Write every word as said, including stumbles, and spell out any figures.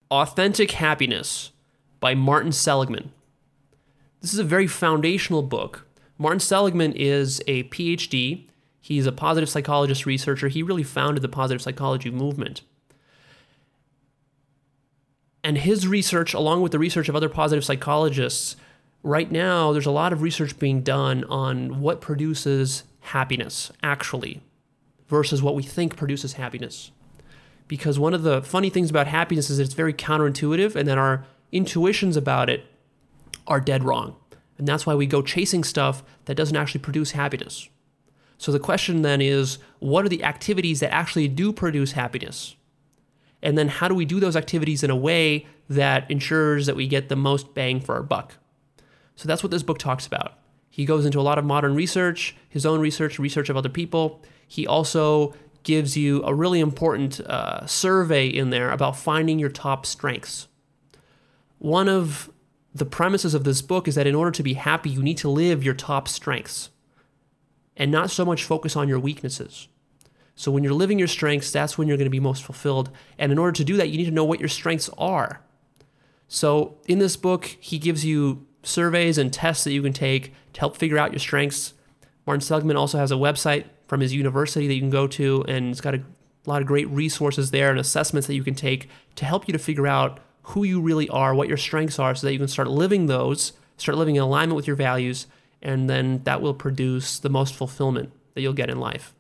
Authentic Happiness by Martin Seligman. This is a very foundational book. Martin Seligman is a P H D. He's a positive psychologist researcher. He really founded the positive psychology movement. And his research, along with the research of other positive psychologists, right now there's a lot of research being done on what produces happiness, actually, versus what we think produces happiness. Because one of the funny things about happiness is that it's very counterintuitive, and that our intuitions about it are dead wrong. And that's why we go chasing stuff that doesn't actually produce happiness. So the question then is, what are the activities that actually do produce happiness? And then how do we do those activities in a way that ensures that we get the most bang for our buck? So that's what this book talks about. He goes into a lot of modern research, his own research, research of other people. He also gives you a really important uh, survey in there about finding your top strengths. One of the premises of this book is that in order to be happy, you need to live your top strengths and not so much focus on your weaknesses. So when you're living your strengths, that's when you're going to be most fulfilled. And in order to do that, you need to know what your strengths are. So in this book, he gives you surveys and tests that you can take to help figure out your strengths. Martin Seligman also has a website from his university that you can go to, and it's got a lot of great resources there and assessments that you can take to help you to figure out who you really are, what your strengths are, so that you can start living those, start living in alignment with your values, and then that will produce the most fulfillment that you'll get in life.